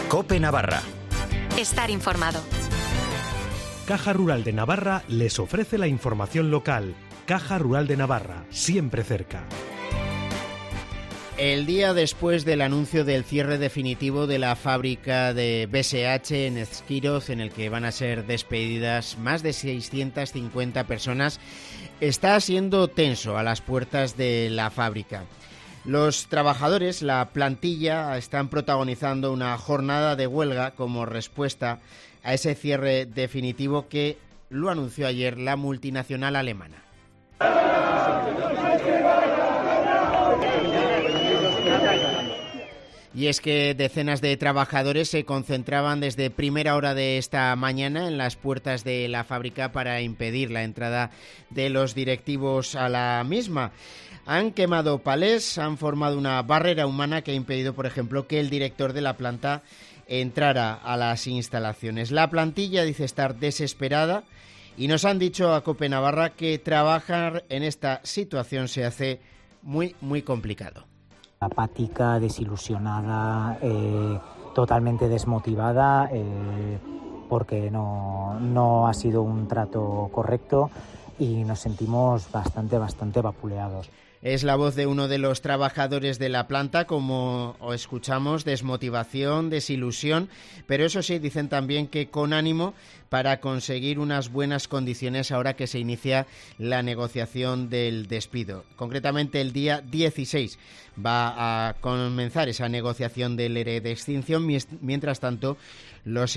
COPE Navarra. Estar informado. Caja Rural de Navarra les ofrece la información local. Caja Rural de Navarra, siempre cerca. El día después del anuncio del cierre definitivo de la fábrica de BSH en Ezquiroz, en el que van a ser despedidas más de 650 personas, está siendo tenso a las puertas de la fábrica. Los trabajadores, la plantilla, están protagonizando una jornada de huelga como respuesta a ese cierre definitivo que lo anunció ayer la multinacional alemana. Y es que decenas de trabajadores se concentraban desde primera hora de esta mañana en las puertas de la fábrica para impedir la entrada de los directivos a la misma. Han quemado palés, han formado una barrera humana que ha impedido, por ejemplo, que el director de la planta entrara a las instalaciones. La plantilla dice estar desesperada y nos han dicho a COPE Navarra que trabajar en esta situación se hace muy, muy complicado. Apática, desilusionada, totalmente desmotivada, porque no ha sido un trato correcto y nos sentimos bastante vapuleados. Es la voz de uno de los trabajadores de la planta, como escuchamos, desmotivación, desilusión, pero eso sí, dicen también que con ánimo para conseguir unas buenas condiciones ahora que se inicia la negociación del despido. Concretamente el día 16 va a comenzar esa negociación del ERE de extinción, mientras tanto los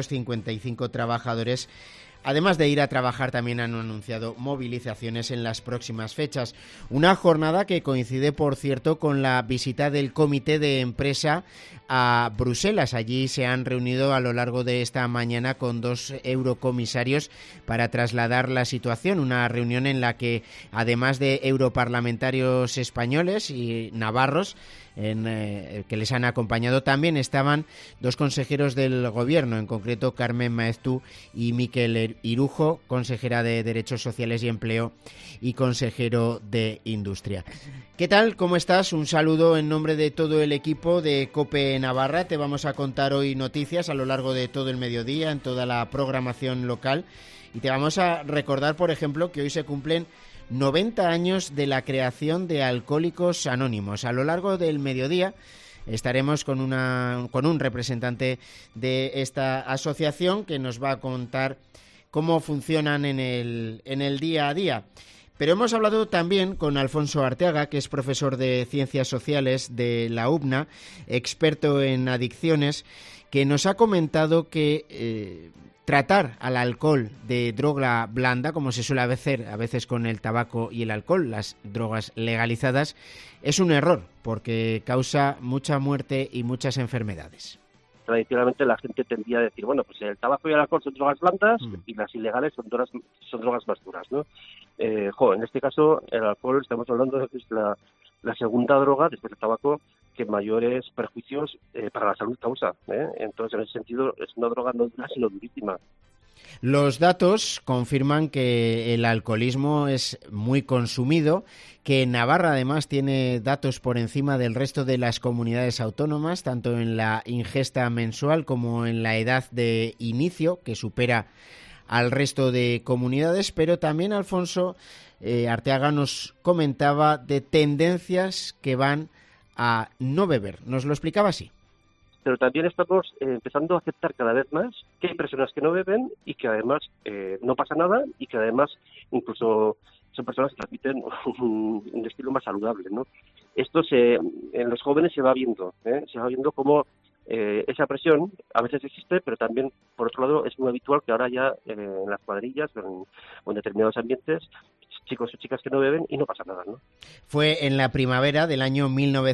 655 trabajadores, además de ir a trabajar, también han anunciado movilizaciones en las próximas fechas. Una jornada que coincide, por cierto, con la visita del comité de empresa a Bruselas. Allí se han reunido a lo largo de esta mañana con 2 eurocomisarios para trasladar la situación. Una reunión en la que, además de europarlamentarios españoles y navarros, que les han acompañado, también estaban 2 consejeros del gobierno, en concreto Carmen Maeztu y Miquel Irujo, consejera de Derechos Sociales y Empleo y consejero de Industria. ¿Qué tal? ¿Cómo estás? Un saludo en nombre de todo el equipo de COPE Navarra. Te vamos a contar hoy noticias a lo largo de todo el mediodía, en toda la programación local, y te vamos a recordar, por ejemplo, que hoy se cumplen 90 años de la creación de Alcohólicos Anónimos. A lo largo del mediodía estaremos con un representante de esta asociación que nos va a contar cómo funcionan en el día a día. Pero hemos hablado también con Alfonso Arteaga, que es profesor de Ciencias Sociales de la UBNA, experto en adicciones, que nos ha comentado que tratar al alcohol de droga blanda, como se suele hacer a veces con el tabaco y el alcohol, las drogas legalizadas, es un error porque causa mucha muerte y muchas enfermedades. Tradicionalmente la gente tendía a decir, bueno, pues el tabaco y el alcohol son drogas blandas y las ilegales son drogas más duras, ¿no? En este caso el alcohol, estamos hablando de que es la segunda droga después del tabaco que mayores perjuicios para la salud causa, ¿eh? Entonces, en ese sentido, es una droga no dura, sino durísima. Los datos confirman que el alcoholismo es muy consumido, que Navarra además tiene datos por encima del resto de las comunidades autónomas, tanto en la ingesta mensual como en la edad de inicio, que supera al resto de comunidades, pero también Alfonso Arteaga nos comentaba de tendencias que van a no beber. Nos lo explicaba así. Pero también estamos empezando a aceptar cada vez más que hay personas que no beben y que además no pasa nada y que además incluso son personas que transmiten un estilo más saludable, ¿no? Esto en los jóvenes se va viendo cómo esa presión a veces existe, pero también, por otro lado, es muy habitual que ahora ya en las cuadrillas o en determinados ambientes, chicos o chicas que no beben y no pasa nada, ¿no? Fue en la primavera del año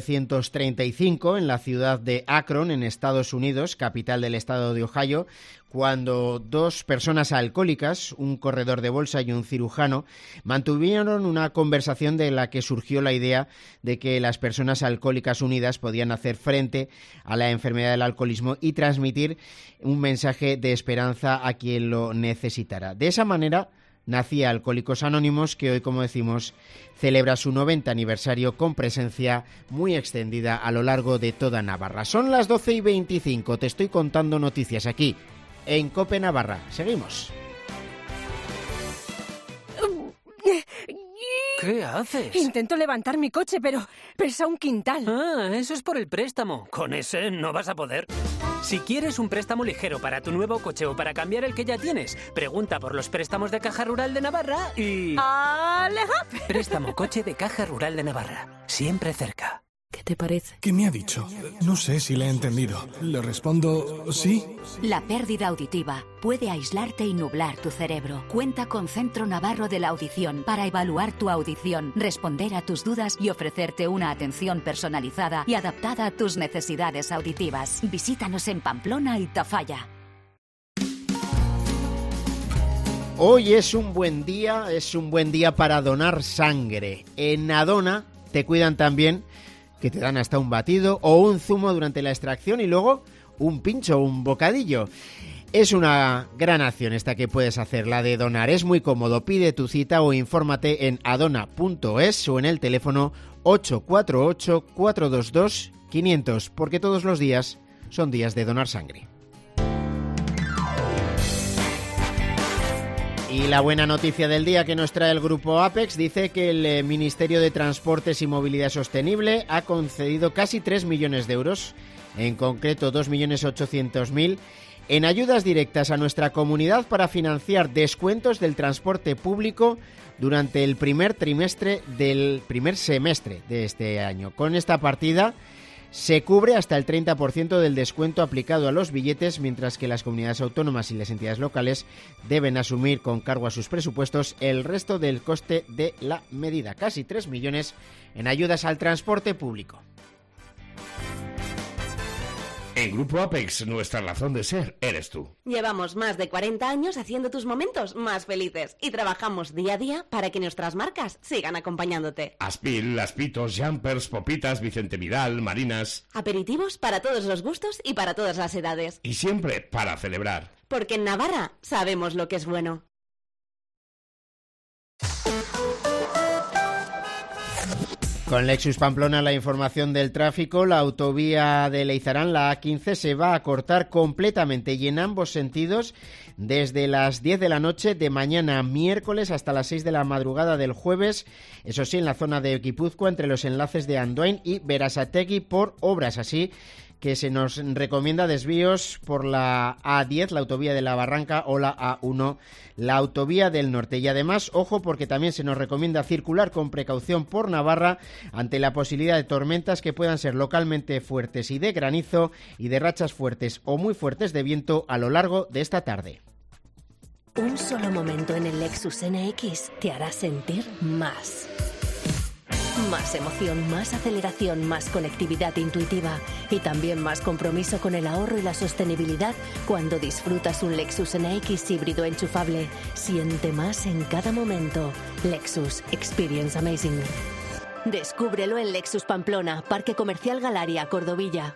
1935, en la ciudad de Akron, en Estados Unidos, capital del estado de Ohio, cuando 2 personas alcohólicas, un corredor de bolsa y un cirujano, mantuvieron una conversación de la que surgió la idea de que las personas alcohólicas unidas podían hacer frente a la enfermedad del alcoholismo y transmitir un mensaje de esperanza a quien lo necesitara. De esa manera nacía Alcohólicos Anónimos, que hoy, como decimos, celebra su 90 aniversario con presencia muy extendida a lo largo de toda Navarra. Son las 12:25, te estoy contando noticias aquí, en COPE Navarra. Seguimos. ¿Qué haces? Intento levantar mi coche, pero pesa 1 quintal. Ah, eso es por el préstamo. Con ese no vas a poder. Si quieres un préstamo ligero para tu nuevo coche o para cambiar el que ya tienes, pregunta por los préstamos de Caja Rural de Navarra y... ¡Aleja! Préstamo coche de Caja Rural de Navarra. Siempre cerca. ¿Qué te parece? ¿Qué me ha dicho? No sé si le he entendido. Le respondo sí. La pérdida auditiva puede aislarte y nublar tu cerebro. Cuenta con Centro Navarro de la Audición para evaluar tu audición, responder a tus dudas y ofrecerte una atención personalizada y adaptada a tus necesidades auditivas. Visítanos en Pamplona y Tafalla. Hoy es un buen día para donar sangre. En Adona te cuidan también, que te dan hasta un batido o un zumo durante la extracción y luego un pincho o un bocadillo. Es una gran acción esta que puedes hacer, la de donar. Es muy cómodo. Pide tu cita o infórmate en adona.es o en el teléfono 848-422-500, porque todos los días son días de donar sangre. Y la buena noticia del día que nos trae el Grupo Apex dice que el Ministerio de Transportes y Movilidad Sostenible ha concedido casi 3 millones de euros, en concreto 2.800.000, en ayudas directas a nuestra comunidad para financiar descuentos del transporte público durante el primer semestre de este año. Con esta partida se cubre hasta el 30% del descuento aplicado a los billetes, mientras que las comunidades autónomas y las entidades locales deben asumir con cargo a sus presupuestos el resto del coste de la medida. Casi 3 millones en ayudas al transporte público. En Grupo Apex, nuestra razón de ser eres tú. Llevamos más de 40 años haciendo tus momentos más felices y trabajamos día a día para que nuestras marcas sigan acompañándote. Aspil, Aspitos, Jumpers, Popitas, Vicente Vidal, Marinas. Aperitivos para todos los gustos y para todas las edades. Y siempre para celebrar. Porque en Navarra sabemos lo que es bueno. Con Lexus Pamplona, la información del tráfico, la autovía de Leizarán, la A15, se va a cortar completamente y en ambos sentidos desde las 10 de la noche de mañana miércoles hasta las 6 de la madrugada del jueves, eso sí, en la zona de Guipúzcoa, entre los enlaces de Andoain y Berasategui por obras, así que se nos recomienda desvíos por la A10, la autovía de la Barranca, o la A1, la autovía del norte. Y además, ojo, porque también se nos recomienda circular con precaución por Navarra ante la posibilidad de tormentas que puedan ser localmente fuertes y de granizo y de rachas fuertes o muy fuertes de viento a lo largo de esta tarde. Un solo momento en el Lexus NX te hará sentir más. Más emoción, más aceleración, más conectividad intuitiva y también más compromiso con el ahorro y la sostenibilidad cuando disfrutas un Lexus NX híbrido enchufable. Siente más en cada momento. Lexus Experience Amazing. Descúbrelo en Lexus Pamplona, Parque Comercial Galaria, Cordovilla.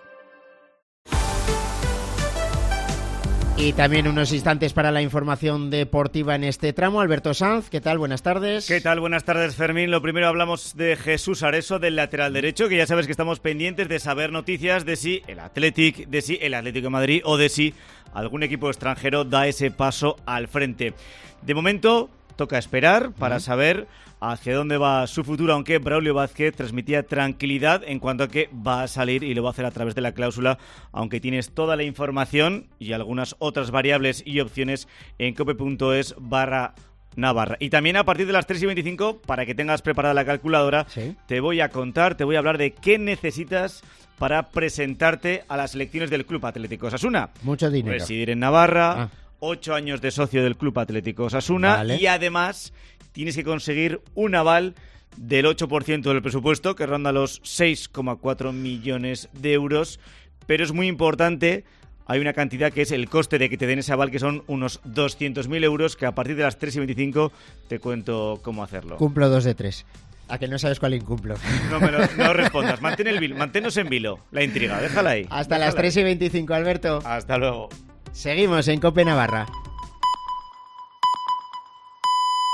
Y también unos instantes para la información deportiva en este tramo. Alberto Sanz, ¿qué tal? Buenas tardes. ¿Qué tal? Buenas tardes, Fermín. Lo primero hablamos de Jesús Areso, del lateral derecho, que ya sabes que estamos pendientes de saber noticias de si el Athletic, de si el Atlético de Madrid o de si algún equipo extranjero da ese paso al frente. De momento toca esperar para saber hacia dónde va su futuro, aunque Braulio Vázquez transmitía tranquilidad en cuanto a que va a salir y lo va a hacer a través de la cláusula, aunque tienes toda la información y algunas otras variables y opciones en cope.es/Navarra. Y también a partir de las 3:25, para que tengas preparada la calculadora, ¿sí?, te voy a hablar de qué necesitas para presentarte a las elecciones del Club Atlético Osasuna. Mucho dinero. Residir en Navarra, 8 años de socio del Club Atlético Osasuna, vale, y además tienes que conseguir un aval del 8% del presupuesto, que ronda los 6,4 millones de euros, pero es muy importante, hay una cantidad que es el coste de que te den ese aval, que son unos 200.000 euros, que a partir de las 3:25 te cuento cómo hacerlo. Cumplo 2 de 3. ¿A que no sabes cuál incumplo? No respondas, manténnos en vilo, la intriga, déjala ahí. Hasta las 3:25, Alberto. Hasta luego. Seguimos en COPE Navarra.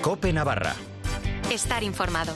COPE Navarra. Estar informado.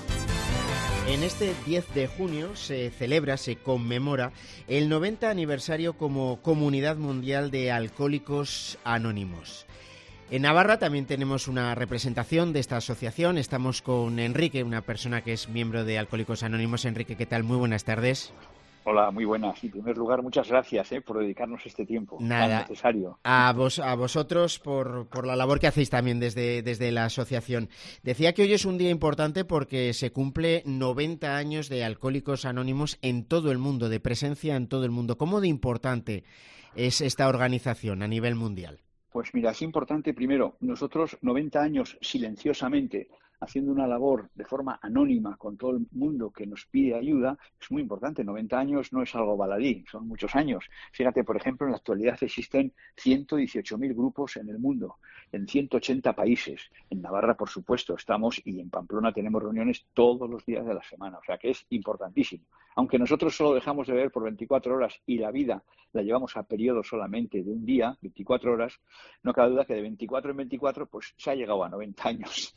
En este 10 de junio se conmemora el 90 aniversario como Comunidad Mundial de Alcohólicos Anónimos. En Navarra también tenemos una representación de esta asociación. Estamos con Enrique, una persona que es miembro de Alcohólicos Anónimos. Enrique, ¿qué tal? Muy buenas tardes. Hola, muy buenas. En primer lugar, muchas gracias por dedicarnos este tiempo tan necesario. A vosotros por la labor que hacéis también desde la asociación. Decía que hoy es un día importante porque se cumple 90 años de Alcohólicos Anónimos en todo el mundo, de presencia en todo el mundo. ¿Cómo de importante es esta organización a nivel mundial? Pues mira, es importante, primero, nosotros 90 años silenciosamente haciendo una labor de forma anónima con todo el mundo que nos pide ayuda, es muy importante. 90 años no es algo baladí, son muchos años. Fíjate, por ejemplo, en la actualidad existen 118.000 grupos en el mundo, en 180 países. En Navarra, por supuesto, estamos, y en Pamplona tenemos reuniones todos los días de la semana, o sea que es importantísimo. Aunque nosotros solo dejamos de beber por 24 horas y la vida la llevamos a periodos solamente de un día, 24 horas, no cabe duda que de 24 en 24 pues se ha llegado a 90 años.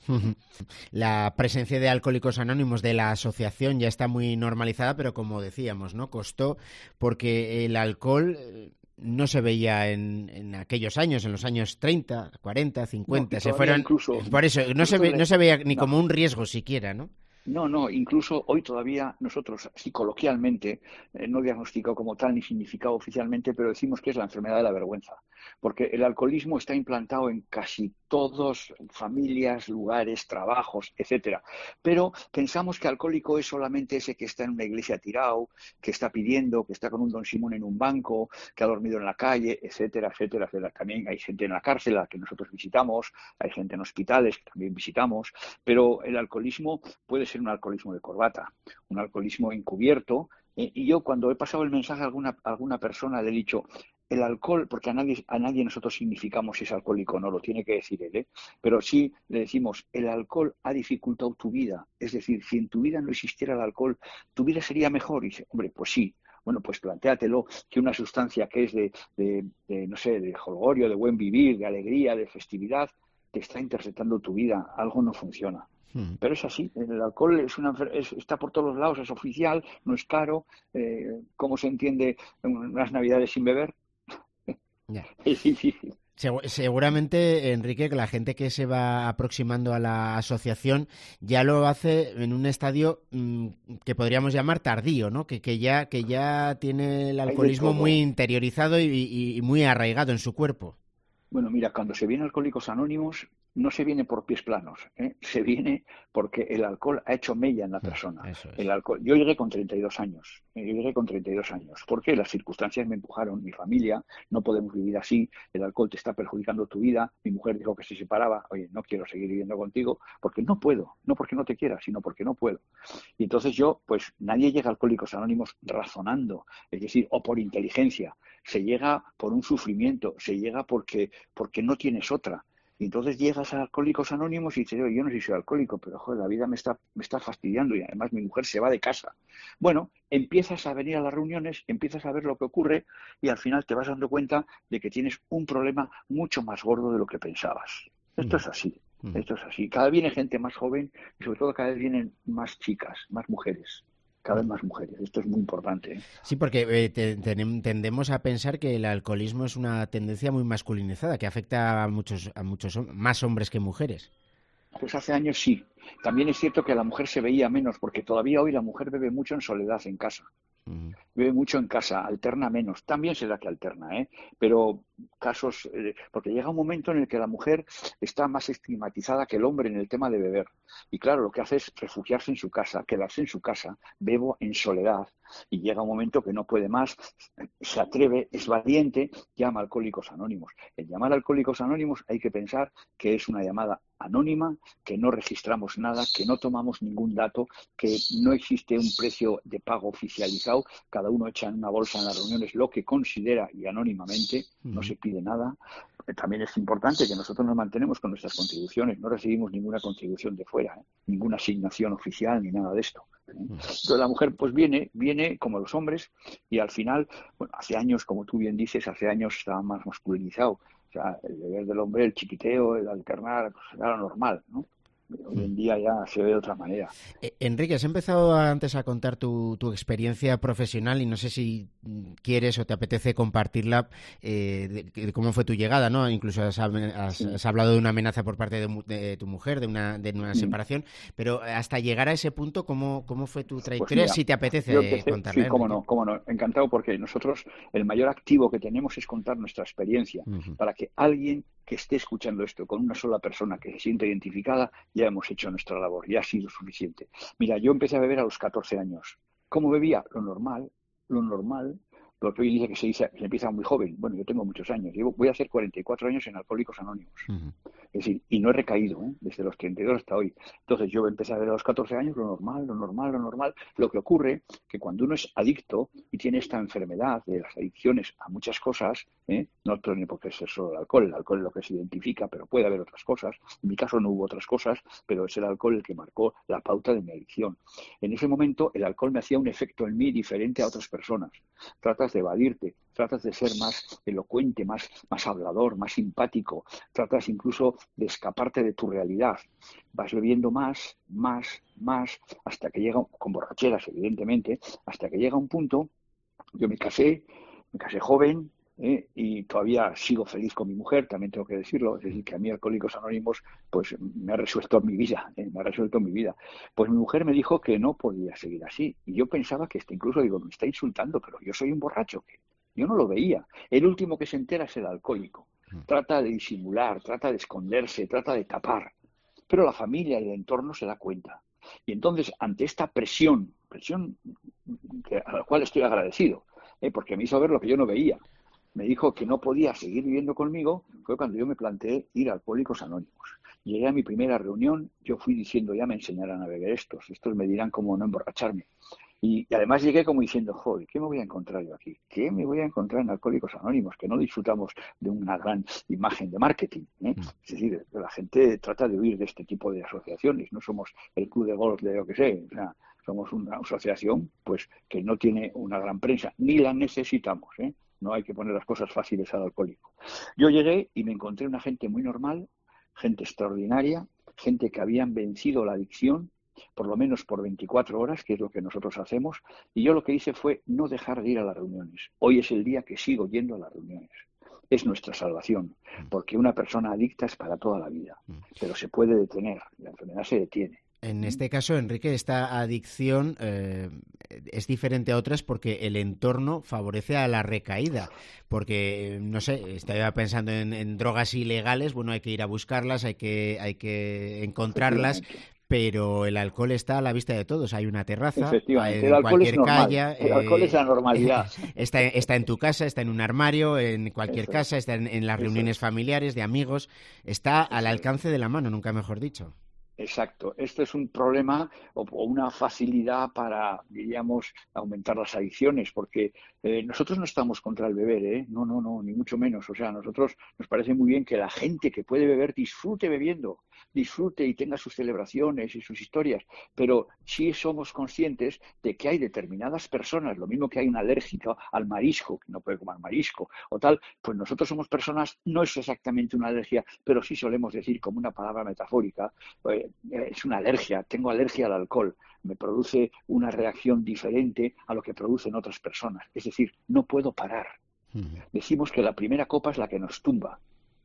La presencia de Alcohólicos Anónimos de la asociación ya está muy normalizada, pero como decíamos, ¿no? Costó porque el alcohol no se veía en aquellos años, en los años 30, 40, 50, no, se fueron incluso, por eso no se veía ni como un riesgo siquiera, ¿no? No, incluso hoy todavía nosotros, así coloquialmente, no diagnosticado como tal ni significado oficialmente, pero decimos que es la enfermedad de la vergüenza, porque el alcoholismo está implantado en casi todos, familias, lugares, trabajos, etcétera. Pero pensamos que alcohólico es solamente ese que está en una iglesia tirado, que está pidiendo, que está con un Don Simón en un banco, que ha dormido en la calle, etcétera, etcétera, etcétera. También hay gente en la cárcel a la que nosotros visitamos, hay gente en hospitales que también visitamos, pero el alcoholismo puede ser un alcoholismo de corbata, un alcoholismo encubierto. Y yo cuando he pasado el mensaje a alguna persona le he dicho, el alcohol, porque a nadie nosotros significamos si es alcohólico, no lo tiene que decir él, pero sí le decimos, el alcohol ha dificultado tu vida. Es decir, si en tu vida no existiera el alcohol, ¿tu vida sería mejor? Y dice, hombre, pues sí. Bueno, pues plantéatelo que una sustancia que es no sé, de jolgorio, de buen vivir, de alegría, de festividad, te está interceptando tu vida, algo no funciona. Pero es así, el alcohol está por todos los lados, es oficial, no es caro. ¿Cómo se entiende unas navidades sin beber? Ya. Es difícil. Seguramente, Enrique, que la gente que se va aproximando a la asociación ya lo hace en un estadio que podríamos llamar tardío, ¿no? Que ya tiene el alcoholismo muy interiorizado y muy arraigado en su cuerpo. Bueno, mira, cuando se viene a Alcohólicos Anónimos no se viene por pies planos, se viene porque el alcohol ha hecho mella en la persona. El alcohol. Yo llegué con 32 años, porque las circunstancias me empujaron, mi familia, no podemos vivir así, el alcohol te está perjudicando tu vida, mi mujer dijo que se separaba, oye, no quiero seguir viviendo contigo porque no puedo, no porque no te quiera, sino porque no puedo. Y entonces pues nadie llega a Alcohólicos Anónimos razonando, es decir, o por inteligencia, se llega por un sufrimiento, se llega porque no tienes otra. Y entonces llegas a Alcohólicos Anónimos y dices, yo no sé si soy alcohólico, pero joder, la vida me está fastidiando y además mi mujer se va de casa. Bueno, empiezas a venir a las reuniones, empiezas a ver lo que ocurre y al final te vas dando cuenta de que tienes un problema mucho más gordo de lo que pensabas. Esto es así, esto es así. Cada vez viene gente más joven y sobre todo cada vez vienen más chicas, más mujeres. Cada vez más mujeres. Esto es muy importante. Sí, porque tendemos a pensar que el alcoholismo es una tendencia muy masculinizada, que afecta a muchos más hombres que mujeres. Pues hace años sí. También es cierto que a la mujer se veía menos, porque todavía hoy la mujer bebe mucho en soledad en casa. Bebe mucho en casa, alterna menos. También se da que alterna, pero casos... porque llega un momento en el que la mujer está más estigmatizada que el hombre en el tema de beber. Y claro, lo que hace es refugiarse en su casa, quedarse en su casa, bebo en soledad. Y llega un momento que no puede más, se atreve, es valiente, llama a Alcohólicos Anónimos. En llamar a Alcohólicos Anónimos hay que pensar que es una llamada anónima, que no registramos nada, que no tomamos ningún dato, que no existe un precio de pago oficializado, cada uno echa en una bolsa en las reuniones lo que considera y anónimamente, no se pide nada. También es importante que nosotros nos mantenemos con nuestras contribuciones, no recibimos ninguna contribución de fuera, ninguna asignación oficial ni nada de esto. Entonces la mujer pues viene como los hombres y al final, bueno, hace años, como tú bien dices, estaba más masculinizado. O sea, el deber del hombre, el chiquiteo, el alternar, pues era lo normal, ¿no? Hoy en día ya se ve de otra manera. Enrique, has empezado antes a contar tu experiencia profesional y no sé si quieres o te apetece compartirla, de cómo fue tu llegada, ¿no? Incluso has hablado de una amenaza por parte de tu mujer, de una separación, pero hasta llegar a ese punto, ¿cómo fue tu trayectoria? Pues mira, si te apetece contarla. Sí, cómo no, encantado, porque nosotros el mayor activo que tenemos es contar nuestra experiencia, para que alguien que esté escuchando esto con una sola persona que se sienta identificada, ya hemos hecho nuestra labor, ya ha sido suficiente. Mira, yo empecé a beber a los 14 años. ¿Cómo bebía? Lo normal, porque hoy en día se empieza muy joven. Bueno, yo tengo muchos años, voy a hacer 44 años en Alcohólicos Anónimos. Es decir, y no he recaído, desde los 32 hasta hoy. Entonces yo empecé a beber a los 14 años, lo normal. Lo que ocurre que cuando uno es adicto y tiene esta enfermedad de las adicciones a muchas cosas, no tiene por qué ser solo el alcohol es lo que se identifica, pero puede haber otras cosas. En mi caso no hubo otras cosas, pero es el alcohol el que marcó la pauta de mi adicción. En ese momento el alcohol me hacía un efecto en mí diferente a otras personas. Tratas de evadirte, tratas de ser más elocuente, más hablador, más simpático, tratas incluso de escaparte de tu realidad. Vas bebiendo más, hasta que llega, con borracheras evidentemente, hasta que llega un punto. Yo me casé joven, y todavía sigo feliz con mi mujer, también tengo que decirlo. Es decir, que a mí Alcohólicos Anónimos pues me ha resuelto mi vida, Pues mi mujer me dijo que no podía seguir así, y yo pensaba que incluso me está insultando, pero yo soy un borracho, yo no lo veía. El último que se entera es el alcohólico. Trata de disimular, trata de esconderse, trata de tapar, pero la familia y el entorno se da cuenta. Y entonces, ante esta presión a la cual estoy agradecido, porque me hizo ver lo que yo no veía, me dijo que no podía seguir viviendo conmigo, fue cuando yo me planteé ir a Alcohólicos Anónimos. Llegué a mi primera reunión, yo fui diciendo, ya me enseñarán a beber estos me dirán cómo no emborracharme. Y además llegué como diciendo, joder, ¿qué me voy a encontrar yo aquí? ¿Qué me voy a encontrar en Alcohólicos Anónimos? Que no disfrutamos de una gran imagen de marketing, Es decir, la gente trata de huir de este tipo de asociaciones. No somos el club de golf de lo que sé, o sea, somos una asociación pues que no tiene una gran prensa, ni la necesitamos, No hay que poner las cosas fáciles al alcohólico. Yo llegué y me encontré una gente muy normal, gente extraordinaria, gente que habían vencido la adicción, por lo menos por 24 horas, que es lo que nosotros hacemos, y yo lo que hice fue no dejar de ir a las reuniones. Hoy es el día que sigo yendo a las reuniones. Es nuestra salvación, porque una persona adicta es para toda la vida, pero se puede detener, la enfermedad se detiene. En este caso, Enrique, esta adicción es diferente a otras porque el entorno favorece a la recaída. Porque, no sé, estaba pensando en drogas ilegales, bueno, hay que ir a buscarlas, hay que encontrarlas, pero el alcohol está a la vista de todos. Hay una terraza, efectivamente, en cualquier calle. El alcohol es la normalidad. Está en tu casa, está en un armario, en cualquier casa, está en las reuniones familiares, de amigos. Está al alcance de la mano, nunca mejor dicho. Exacto. Esto es un problema o una facilidad para, diríamos, aumentar las adicciones, porque nosotros no estamos contra el beber, No, ni mucho menos. O sea, a nosotros nos parece muy bien que la gente que puede beber disfrute bebiendo, disfrute y tenga sus celebraciones y sus historias, pero sí somos conscientes de que hay determinadas personas, lo mismo que hay un alérgico al marisco, que no puede comer marisco o tal, pues nosotros somos personas, no es exactamente una alergia, pero sí solemos decir como una palabra metafórica, es una alergia, tengo alergia al alcohol, me produce una reacción diferente a lo que producen otras personas, es decir, no puedo parar. Decimos que la primera copa es la que nos tumba.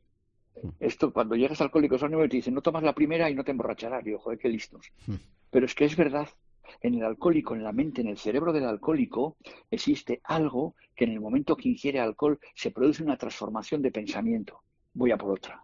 Esto, cuando llegas a Alcohólicos Anónimos te dicen, no tomas la primera y no te emborracharás. Digo, joder, qué listos. Pero es que es verdad. En el alcohólico, en la mente, en el cerebro del alcohólico, existe algo que en el momento que ingiere alcohol se produce una transformación de pensamiento. Voy a por otra.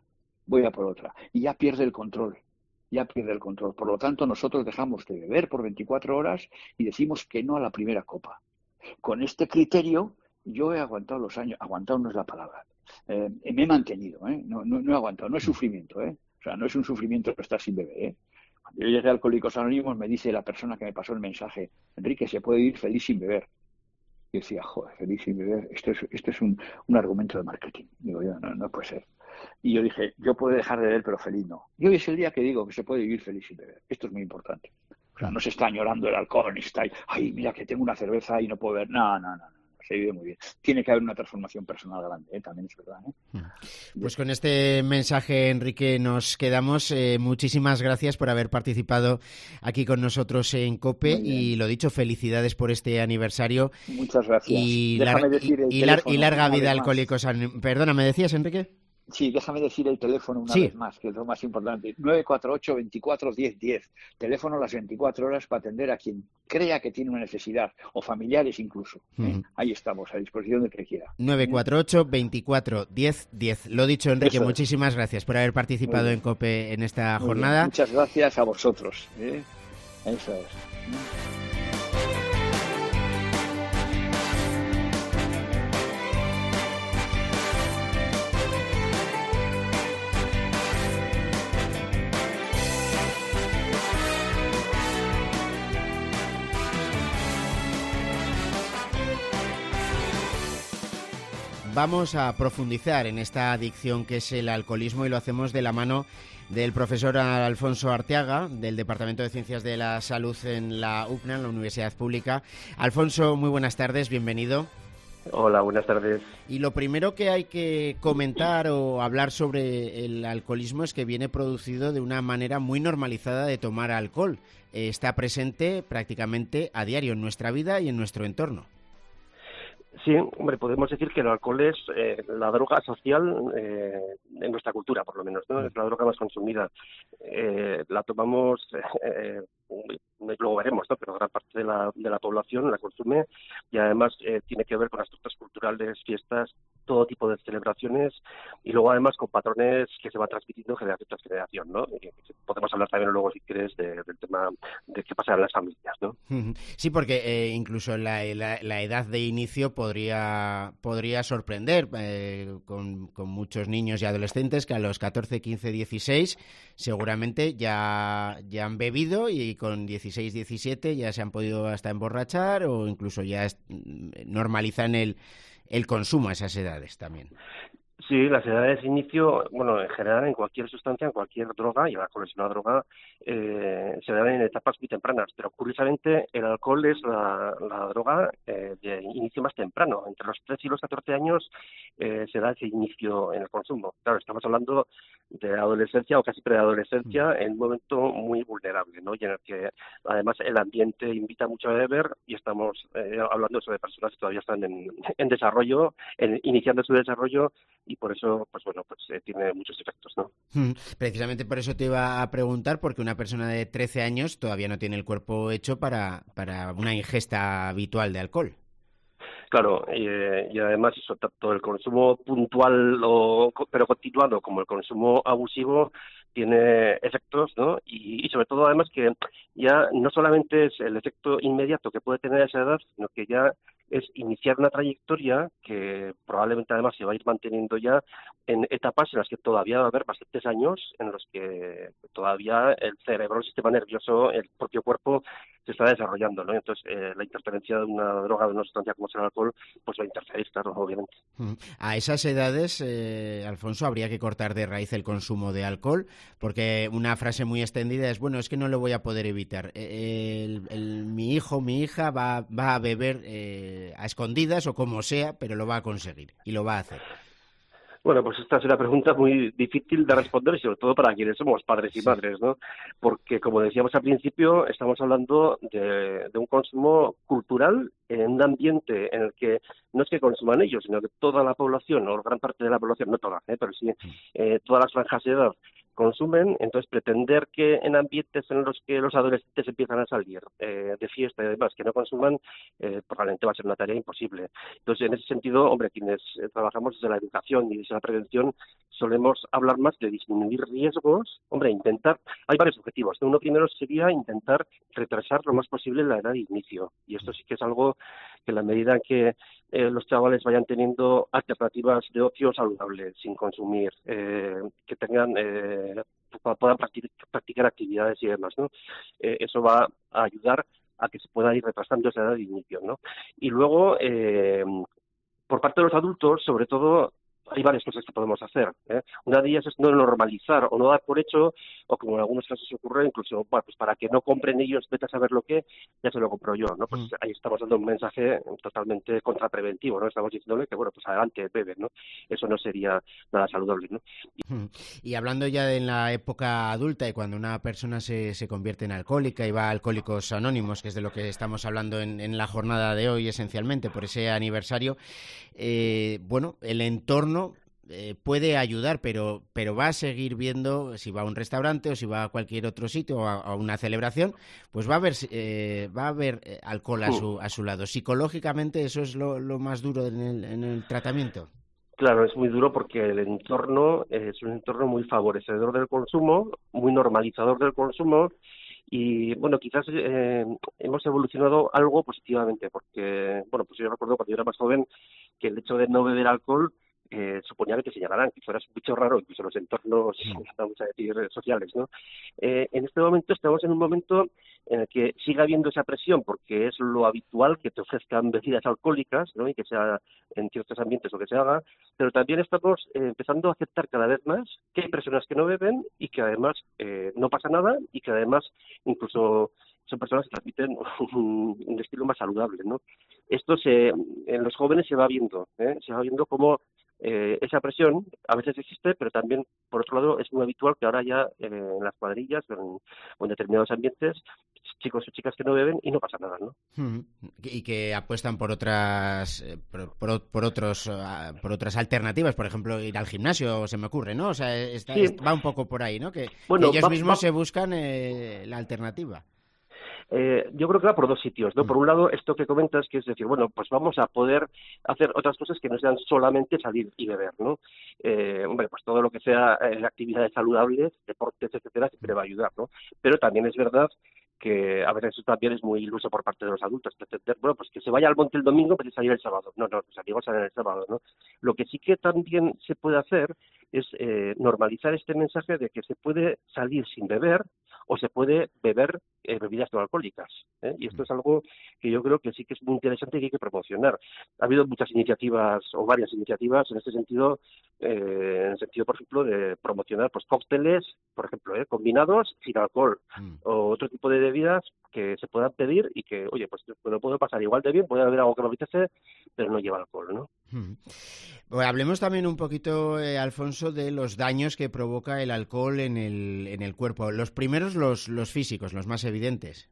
Y ya pierde el control. Por lo tanto, nosotros dejamos de beber por 24 horas y decimos que no a la primera copa. Con este criterio, yo he aguantado los años. Aguantado no es la palabra. Me he mantenido, no he aguantado, no es sufrimiento, O sea, no es un sufrimiento estar sin beber, Cuando yo llegué a Alcohólicos Anónimos me dice la persona que me pasó el mensaje, Enrique, se puede vivir feliz sin beber. Yo decía, joder, feliz sin beber, esto es un argumento de marketing. Digo yo, no puede ser. Y yo dije, yo puedo dejar de beber, pero feliz no. Y hoy es el día que digo que se puede vivir feliz sin beber. Esto es muy importante. O sea, no se está añorando el alcohol, ni está ahí, ay, mira que tengo una cerveza y no puedo beber. No. se vive muy bien. Tiene que haber una transformación personal grande, también es verdad. Pues con este mensaje, Enrique, nos quedamos. Muchísimas gracias por haber participado aquí con nosotros en COPE y lo dicho, felicidades por este aniversario. Muchas gracias. Y larga vida a Alcohólicos Anónimos. Perdona, ¿me decías, Enrique? Sí, déjame decir el teléfono una vez más, que es lo más importante. 948 24 10 10. Teléfono las 24 horas para atender a quien crea que tiene una necesidad, o familiares incluso. Ahí estamos, a disposición de que quiera. 948 24 10 10. Lo dicho, Enrique, muchísimas gracias por haber participado en COPE en esta jornada. Muchas gracias a vosotros. Eso es. Vamos a profundizar en esta adicción que es el alcoholismo y lo hacemos de la mano del profesor Alfonso Arteaga, del Departamento de Ciencias de la Salud en la UPNA, en la Universidad Pública. Alfonso, muy buenas tardes, bienvenido. Hola, buenas tardes. Y lo primero que hay que comentar o hablar sobre el alcoholismo es que viene producido de una manera muy normalizada de tomar alcohol. Está presente prácticamente a diario en nuestra vida y en nuestro entorno. Sí, hombre, podemos decir que el alcohol es la droga social en nuestra cultura, por lo menos, ¿no? Es la droga más consumida. La tomamos, luego veremos, ¿no? Pero gran parte de la población la consume y además tiene que ver con aspectos culturales, fiestas, todo tipo de celebraciones y luego además con patrones que se van transmitiendo generación tras generación, ¿no? Podemos hablar también luego, si quieres, del tema de qué pasa en las familias, ¿no? Sí, porque incluso la edad de inicio podría sorprender con muchos niños y adolescentes que a los 14, 15, 16 seguramente ya han bebido y con 16, 17 ya se han podido hasta emborrachar o incluso ya normalizan el consumo a esas edades también. Sí, las edades de inicio, bueno, en general en cualquier sustancia, en cualquier droga, y el alcohol es una droga, se dan en etapas muy tempranas, pero curiosamente el alcohol es la droga de inicio más temprano. Entre los 13 y los 14 años se da ese inicio en el consumo. Claro, estamos hablando de adolescencia o casi preadolescencia en un momento muy vulnerable, ¿no? Y en el que además el ambiente invita mucho a beber y estamos hablando sobre personas que todavía están en desarrollo, iniciando su desarrollo, y por eso, pues bueno, tiene muchos efectos, ¿no? Precisamente por eso te iba a preguntar, porque una persona de 13 años todavía no tiene el cuerpo hecho para una ingesta habitual de alcohol. Claro, y además eso, tanto el consumo puntual pero continuado como el consumo abusivo tiene efectos, ¿no? Y sobre todo además que ya no solamente es el efecto inmediato que puede tener a esa edad, sino que ya es iniciar una trayectoria que probablemente además se va a ir manteniendo ya en etapas en las que todavía va a haber bastantes años en los que todavía el cerebro, el sistema nervioso, el propio cuerpo se está desarrollando, ¿no? Entonces, la interferencia de una droga, de una sustancia como es el alcohol, pues va a interferir, claro, obviamente. A esas edades, Alfonso, habría que cortar de raíz el consumo de alcohol, porque una frase muy extendida es, bueno, es que no lo voy a poder evitar. Mi hijo, mi hija va a beber a escondidas o como sea, pero lo va a conseguir y lo va a hacer. Bueno, pues esta es una pregunta muy difícil de responder y sobre todo para quienes somos padres y madres, ¿no? Porque, como decíamos al principio, estamos hablando de un consumo cultural en un ambiente en el que no es que consuman ellos, sino que toda la población, o gran parte de la población, no toda, pero sí todas las franjas de edad consumen. Entonces pretender que en ambientes en los que los adolescentes empiezan a salir de fiesta y demás que no consuman, probablemente va a ser una tarea imposible. Entonces, en ese sentido, hombre, quienes trabajamos desde la educación y desde la prevención solemos hablar más de disminuir riesgos. Hombre, hay varios objetivos. Uno primero sería intentar retrasar lo más posible la edad de inicio, y esto sí que es algo que en la medida en que los chavales vayan teniendo alternativas de ocio saludable sin consumir, que tengan puedan practicar actividades y demás, ¿no? Eso va a ayudar a que se pueda ir retrasando esa edad de inicio, ¿no? Y luego, por parte de los adultos, sobre todo, hay varias cosas que podemos hacer. Una de ellas es no normalizar o no dar por hecho, o como en algunos casos ocurre, incluso, bueno, pues para que no compren ellos, vete a saber lo que, ya se lo compro yo, ¿no? Pues ahí estamos dando un mensaje totalmente contrapreventivo, ¿no? Estamos diciéndole que, bueno, pues adelante, beben, ¿no? Eso no sería nada saludable, ¿no? Y hablando ya de la época adulta y cuando una persona se convierte en alcohólica y va a Alcohólicos Anónimos, que es de lo que estamos hablando en la jornada de hoy esencialmente, por ese aniversario, bueno, el entorno puede ayudar, pero va a seguir viendo, si va a un restaurante o si va a cualquier otro sitio o a una celebración, pues va a haber alcohol a su lado. Psicológicamente eso es lo más duro en el tratamiento. Claro, es muy duro porque el entorno es un entorno muy favorecedor del consumo, muy normalizador del consumo. Y bueno, quizás hemos evolucionado algo positivamente, porque, bueno, pues yo recuerdo cuando yo era más joven que el hecho de no beber alcohol suponía que te señalaran, que fueras un bicho raro, incluso en los entornos, vamos a decir, sociales, ¿no? En este momento estamos en un momento en el que sigue habiendo esa presión, porque es lo habitual que te ofrezcan bebidas alcohólicas, ¿no? Y que sea en ciertos ambientes lo que se haga, pero también estamos empezando a aceptar cada vez más que hay personas que no beben y que además no pasa nada y que además incluso son personas que transmiten un estilo más saludable, ¿no? Esto en los jóvenes se va viendo cómo esa presión a veces existe, pero también, por otro lado, es muy habitual que ahora ya en las cuadrillas o en determinados ambientes, chicos o chicas que no beben y no pasa nada, ¿no? Y que apuestan por otras por otras alternativas, por ejemplo, ir al gimnasio, se me ocurre, ¿no? O sea, va un poco por ahí, ¿no? Que ellos mismos se buscan la alternativa. Yo creo que va por dos sitios, ¿no? Por un lado, esto que comentas, que es decir, bueno, pues vamos a poder hacer otras cosas que no sean solamente salir y beber, ¿no? Hombre, pues todo lo que sea actividades saludables, deportes, etcétera, siempre va a ayudar, ¿no? Pero también es verdad que a veces eso también es muy iluso por parte de los adultos, bueno, pues que se vaya al monte el domingo para salir el sábado. No, los amigos salen el sábado, ¿no? Lo que sí que también se puede hacer es normalizar este mensaje de que se puede salir sin beber o se puede beber bebidas no alcohólicas, y esto es algo que yo creo que sí que es muy interesante y que hay que promocionar. Ha habido muchas iniciativas o varias iniciativas en este sentido, en el sentido, por ejemplo, de promocionar pues cócteles, por ejemplo, combinados sin alcohol, o otro tipo de bebidas que se puedan pedir y que, oye, pues lo puedo pasar igual de bien, puedo beber algo que me apetece, pero no lleva alcohol, ¿no? Bueno, hablemos también un poquito, Alfonso, de los daños que provoca el alcohol en el cuerpo. Los primeros, los físicos, los más evidentes.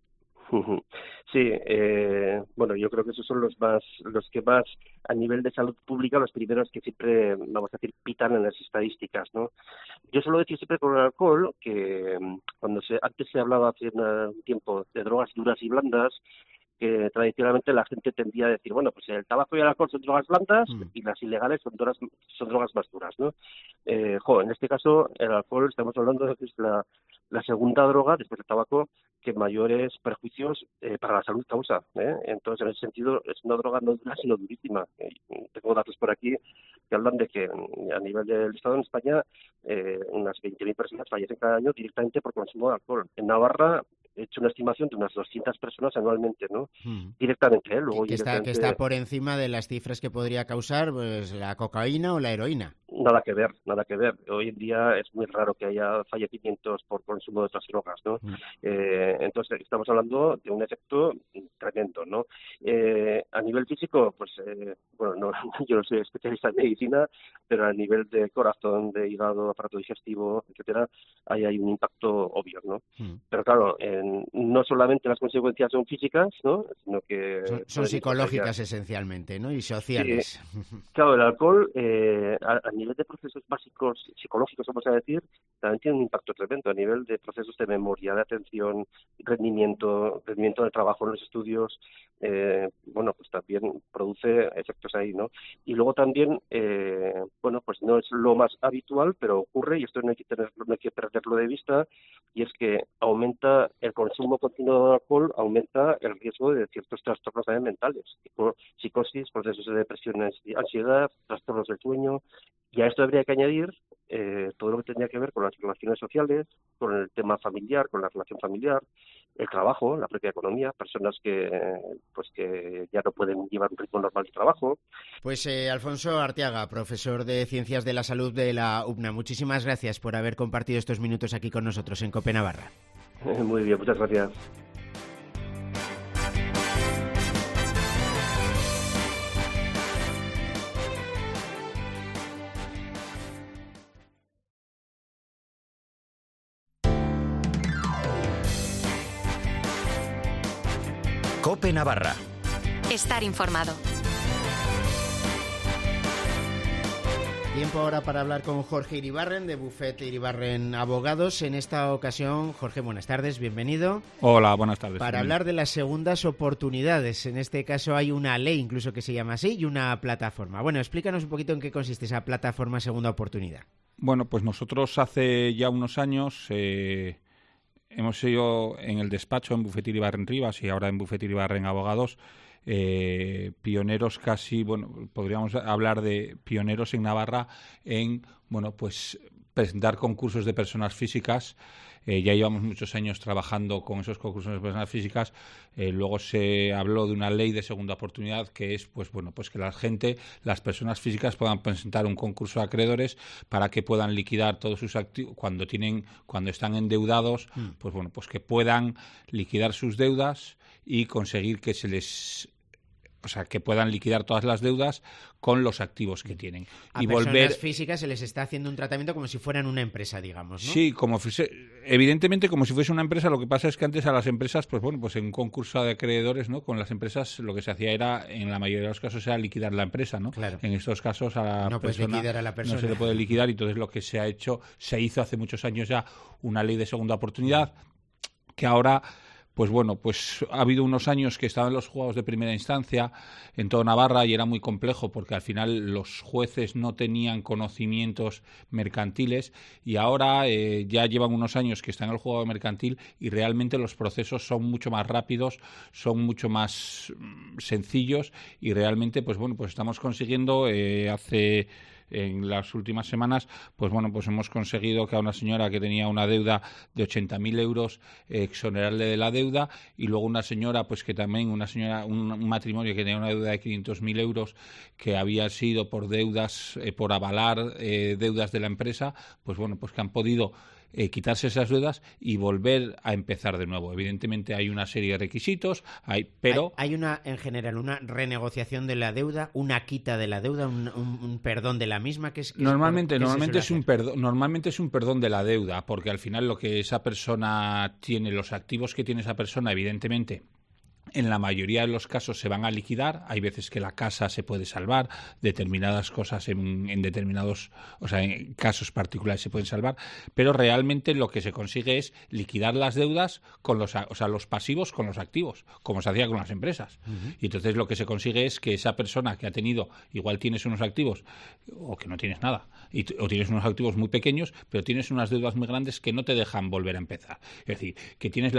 Sí, bueno, yo creo que esos son los que más a nivel de salud pública, los primeros que siempre, vamos a decir, pitan en las estadísticas, ¿no? Yo suelo decir siempre con el alcohol que cuando antes se hablaba hace un tiempo de drogas duras y blandas, que tradicionalmente la gente tendía a decir, bueno, pues el tabaco y el alcohol son drogas blandas y las ilegales son drogas más duras, ¿no? En este caso, el alcohol, estamos hablando de que es la segunda droga, después del tabaco, que mayores perjuicios para la salud causa, Entonces, en ese sentido, es una droga no dura, sino durísima. Tengo datos por aquí que hablan de que a nivel del Estado en España, unas 20.000 personas fallecen cada año directamente por consumo de alcohol. En Navarra, he hecho una estimación de unas 200 personas anualmente, ¿no? Directamente, Luego que está por encima de las cifras que podría causar pues la cocaína o la heroína. Nada que ver. Hoy en día es muy raro que haya fallecimientos por consumo de otras drogas, ¿no? Entonces, estamos hablando de un efecto tremendo, ¿no? A nivel físico, pues, bueno, no, yo no soy especialista en medicina, pero a nivel de corazón, de hígado, aparato digestivo, etcétera, ahí hay un impacto obvio, ¿no? Pero claro, no solamente las consecuencias son físicas, ¿no? Sino que son psicológicas esencialmente, ¿no? Y sociales. Sí. Claro, el alcohol a nivel de procesos básicos psicológicos, vamos a decir, también tiene un impacto tremendo a nivel de procesos de memoria, de atención, rendimiento del trabajo en los estudios. Bueno, pues también produce efectos ahí, ¿no? Y luego también, bueno, pues no es lo más habitual, pero ocurre, y esto no hay que perderlo de vista, y es que aumenta el consumo continuo de alcohol, aumenta el riesgo de ciertos trastornos también mentales, tipo psicosis, procesos de depresión y ansiedad, trastornos del sueño. Y a esto habría que añadir todo lo que tenía que ver con las relaciones sociales, con el tema familiar, con la relación familiar, el trabajo, la propia economía, personas que ya no pueden llevar un ritmo normal de trabajo. Pues Alfonso Arteaga, profesor de Ciencias de la Salud de la UPNA, muchísimas gracias por haber compartido estos minutos aquí con nosotros en COPE Navarra. Muy bien, muchas gracias. COPE Navarra. Estar informado. Tiempo ahora para hablar con Jorge Iribarren, de Bufete Iribarren Abogados. En esta ocasión, Jorge, buenas tardes, bienvenido. Hola, buenas tardes. Para hablar de las segundas oportunidades. En este caso hay una ley, incluso que se llama así, y una plataforma. Bueno, explícanos un poquito en qué consiste esa plataforma Segunda Oportunidad. Bueno, pues nosotros hace ya unos años hemos sido en el despacho en Bufete Iribarren Rivas y ahora en Bufete Iribarren Abogados pioneros casi, bueno, podríamos hablar de pioneros en Navarra en, bueno, pues presentar concursos de personas físicas. Ya llevamos muchos años trabajando con esos concursos de personas físicas. Luego se habló de una ley de segunda oportunidad que es, pues bueno, pues que las personas físicas puedan presentar un concurso de acreedores para que puedan liquidar todos sus activos cuando están endeudados, pues bueno, pues que puedan liquidar sus deudas y conseguir que que puedan liquidar todas las deudas con los activos que tienen. A personas físicas se les está haciendo un tratamiento como si fueran una empresa, digamos, ¿no? Sí, evidentemente como si fuese una empresa. Lo que pasa es que antes a las empresas, pues bueno, pues en un concurso de acreedores, ¿no? Con las empresas lo que se hacía era, en la mayoría de los casos, era liquidar la empresa, ¿no? Claro. En estos casos a la persona no se le puede liquidar, y entonces lo que se hizo hace muchos años ya una ley de segunda oportunidad que ahora... Pues bueno, pues ha habido unos años que estaban los juzgados de primera instancia en toda Navarra y era muy complejo porque al final los jueces no tenían conocimientos mercantiles, y ahora ya llevan unos años que están en el juzgado mercantil y realmente los procesos son mucho más rápidos, son mucho más sencillos, y realmente pues bueno, pues estamos consiguiendo en las últimas semanas, pues bueno, pues hemos conseguido que a una señora que tenía una deuda de 80.000 euros exonerarle de la deuda, y luego una señora, pues que también un matrimonio que tenía una deuda de 500.000 euros que había sido por deudas, por avalar deudas de la empresa, pues bueno, pues que han podido quitarse esas deudas y volver a empezar de nuevo. Evidentemente hay una serie de requisitos, pero... Hay en general una renegociación de la deuda, una quita de la deuda, un perdón de la misma, normalmente es un perdón de la deuda, porque al final lo que esa persona tiene, los activos que tiene esa persona, evidentemente en la mayoría de los casos se van a liquidar. Hay veces que la casa se puede salvar, determinadas cosas en determinados, o sea, en casos particulares se pueden salvar, pero realmente lo que se consigue es liquidar las deudas con los pasivos con los activos, como se hacía con las empresas. Y entonces lo que se consigue es que esa persona que ha tenido, igual tienes unos activos o que no tienes nada, o tienes unos activos muy pequeños, pero tienes unas deudas muy grandes que no te dejan volver a empezar. Es decir, que tienes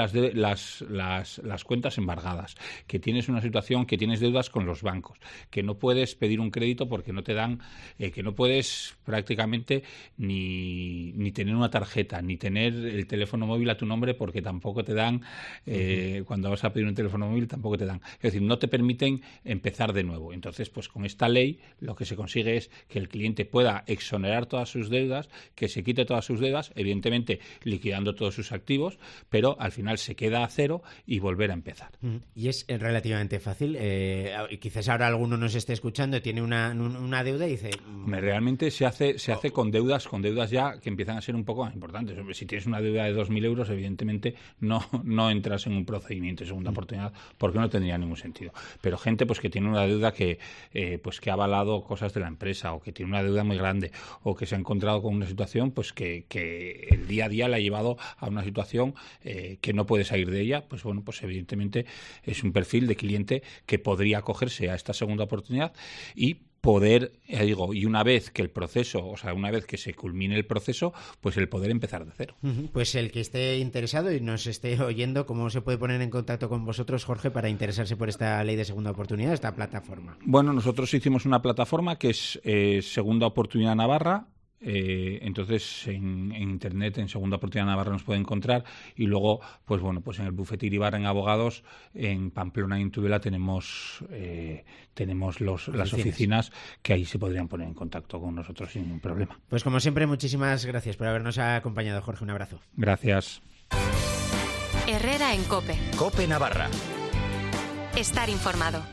las cuentas embargadas, que tienes una situación, que tienes deudas con los bancos, que no puedes pedir un crédito porque no te dan, que no puedes prácticamente ni tener una tarjeta, ni tener el teléfono móvil a tu nombre porque tampoco te dan, cuando vas a pedir un teléfono móvil tampoco te dan. Es decir, no te permiten empezar de nuevo. Entonces, pues con esta ley lo que se consigue es que el cliente pueda exonerar todas sus deudas, que se quite todas sus deudas, evidentemente liquidando todos sus activos, pero al final se queda a cero y volver a empezar. Y es relativamente fácil. Quizás ahora alguno nos esté escuchando y tiene una deuda y dice... Realmente se hace con deudas ya que empiezan a ser un poco más importantes. Si tienes una deuda de 2.000 euros, evidentemente no entras en un procedimiento de segunda oportunidad porque no tendría ningún sentido. Pero gente pues que tiene una deuda que ha avalado cosas de la empresa, o que tiene una deuda muy grande, o que se ha encontrado con una situación pues que el día a día le ha llevado a una situación que no puede salir de ella, pues bueno, pues evidentemente es un perfil de cliente que podría acogerse a esta segunda oportunidad y poder, y una vez que el proceso, o sea, una vez que se culmine el proceso, pues el poder empezar de cero. Pues el que esté interesado y nos esté oyendo, ¿cómo se puede poner en contacto con vosotros, Jorge, para interesarse por esta ley de segunda oportunidad, esta plataforma? Bueno, nosotros hicimos una plataforma que es Segunda Oportunidad Navarra. Entonces en internet, en Segunda Oportunidad Navarra, nos puede encontrar. Y luego, pues bueno, pues en el bufete Iribarren Abogados, en Pamplona y en Tudela tenemos las oficinas, que ahí se podrían poner en contacto con nosotros sin ningún problema. Pues como siempre, muchísimas gracias por habernos acompañado, Jorge. Un abrazo. Gracias. Herrera en COPE. COPE Navarra. Estar informado.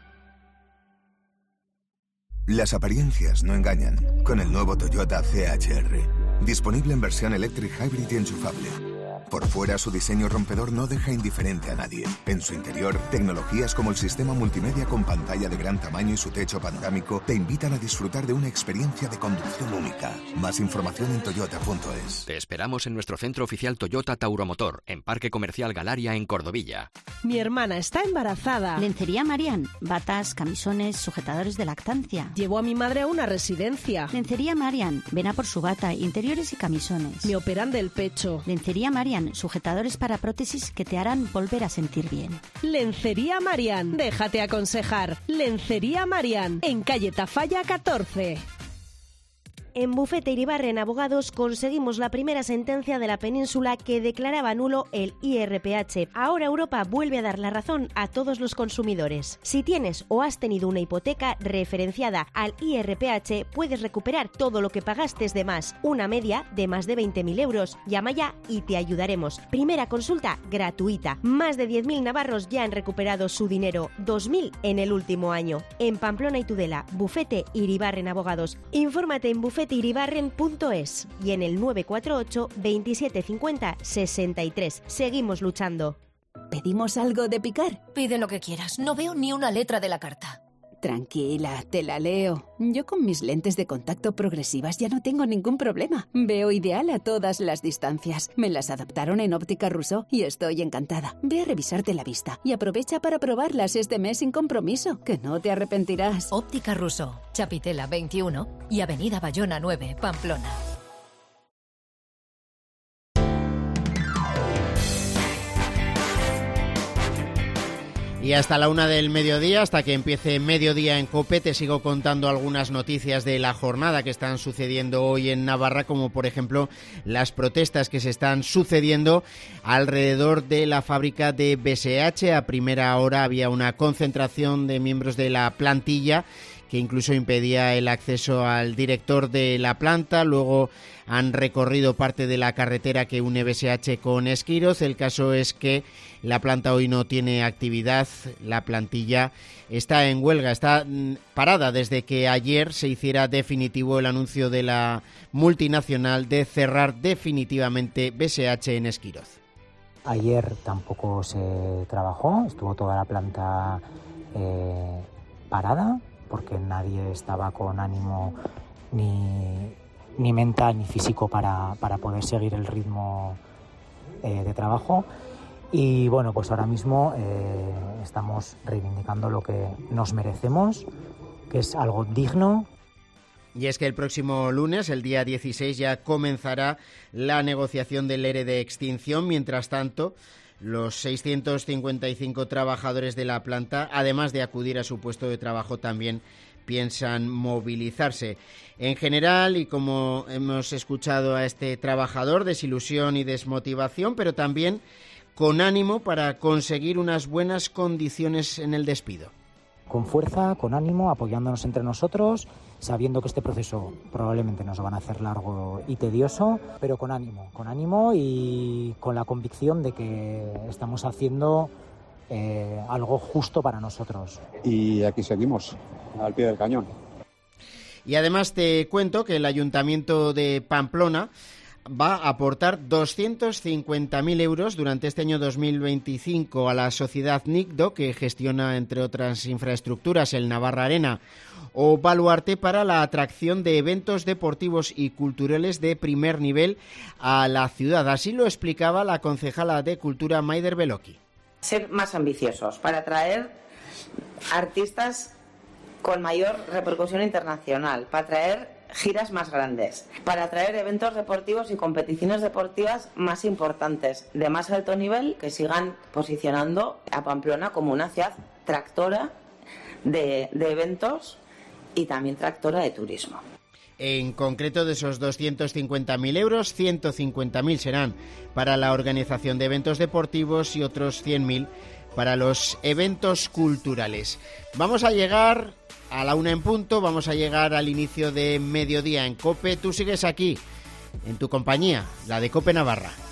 Las apariencias no engañan. Con el nuevo Toyota CHR. Disponible en versión Electric Hybrid y enchufable. Por fuera, su diseño rompedor no deja indiferente a nadie. En su interior, tecnologías como el sistema multimedia con pantalla de gran tamaño y su techo panorámico te invitan a disfrutar de una experiencia de conducción única. Más información en toyota.es. Te esperamos en nuestro centro oficial Toyota Tauromotor, en Parque Comercial Galaria, en Cordovilla. Mi hermana está embarazada. Lencería Marian. Batas, camisones, sujetadores de lactancia. Llevo a mi madre a una residencia. Lencería Marian. Ven a por su bata, interiores y camisones. Me operan del pecho. Lencería Marian. Sujetadores para prótesis que te harán volver a sentir bien. Lencería Marian. Déjate aconsejar. Lencería Marian. En calle Tafalla 14. En Bufete Iribarren Abogados conseguimos la primera sentencia de la península que declaraba nulo el IRPH. Ahora Europa vuelve a dar la razón a todos los consumidores. Si tienes o has tenido una hipoteca referenciada al IRPH, puedes recuperar todo lo que pagaste de más, una media de más de 20.000 euros. Llama ya y te ayudaremos. Primera consulta gratuita. Más de 10.000 navarros ya han recuperado su dinero, 2.000 en el último año. En Pamplona y Tudela, Bufete Iribarren Abogados. Infórmate en bufeteiribarren.es y en el 948 2750 63. Seguimos luchando. ¿Pedimos algo de picar? Pide lo que quieras. No veo ni una letra de la carta. Tranquila, te la leo. Yo con mis lentes de contacto progresivas ya no tengo ningún problema. Veo ideal a todas las distancias. Me las adaptaron en Óptica Rousseau y estoy encantada. Ve a revisarte la vista y aprovecha para probarlas este mes sin compromiso, que no te arrepentirás. Óptica Rousseau, Chapitela 21 y Avenida Bayona 9, Pamplona. Y hasta la 1 del mediodía, hasta que empiece Mediodía en COPE, te sigo contando algunas noticias de la jornada que están sucediendo hoy en Navarra, como por ejemplo las protestas que se están sucediendo alrededor de la fábrica de BSH. A primera hora había una concentración de miembros de la plantilla que incluso impedía el acceso al director de la planta. Luego han recorrido parte de la carretera que une BSH con Esquiroz. El caso es que la planta hoy no tiene actividad. La plantilla está en huelga, está parada desde que ayer se hiciera definitivo el anuncio de la multinacional de cerrar definitivamente BSH en Esquiroz. Ayer tampoco se trabajó, estuvo toda la planta parada, porque nadie estaba con ánimo ni mental ni físico para poder seguir el ritmo de trabajo. Y bueno, pues ahora mismo estamos reivindicando lo que nos merecemos, que es algo digno. Y es que el próximo lunes, el día 16, ya comenzará la negociación del ERE de extinción. Mientras tanto, los 655 trabajadores de la planta, además de acudir a su puesto de trabajo, también piensan movilizarse. En general, y como hemos escuchado a este trabajador, desilusión y desmotivación, pero también con ánimo para conseguir unas buenas condiciones en el despido. Con fuerza, con ánimo, apoyándonos entre nosotros, sabiendo que este proceso probablemente nos van a hacer largo y tedioso, pero con ánimo y con la convicción de que estamos haciendo algo justo para nosotros. Y aquí seguimos, al pie del cañón. Y además te cuento que el Ayuntamiento de Pamplona va a aportar 250.000 euros durante este año 2025 a la sociedad NICDO, que gestiona, entre otras infraestructuras, el Navarra Arena o Baluarte, para la atracción de eventos deportivos y culturales de primer nivel a la ciudad. Así lo explicaba la concejala de Cultura, Maider Beloki. Ser más ambiciosos para atraer artistas con mayor repercusión internacional, para atraer giras más grandes, para atraer eventos deportivos y competiciones deportivas más importantes, de más alto nivel, que sigan posicionando a Pamplona como una ciudad tractora de eventos y también tractora de turismo. En concreto, de esos 250.000 euros, 150.000 serán para la organización de eventos deportivos y otros 100.000 para los eventos culturales. Vamos a llegar a la 1 en punto, vamos a llegar al inicio de mediodía en COPE. Tú sigues aquí, en tu compañía, la de COPE Navarra.